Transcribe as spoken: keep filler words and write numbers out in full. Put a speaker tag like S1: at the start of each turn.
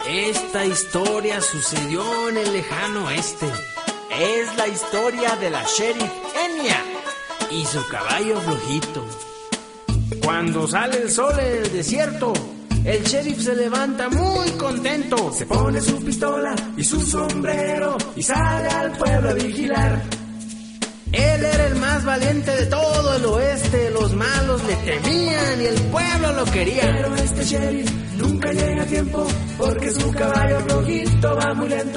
S1: Esta historia sucedió en el lejano oeste.
S2: Es la historia de la sheriff Enya
S1: y su caballo flojito. Cuando sale el sol en el desierto, el sheriff se levanta muy contento.
S2: Se pone su pistola y su sombrero y sale al pueblo a vigilar.
S1: Él era el más valiente de todo el oeste. Los malos le temían y el pueblo lo quería.
S2: Pero este sheriff nunca llega a tiempo porque su caballo flojito va muy lento.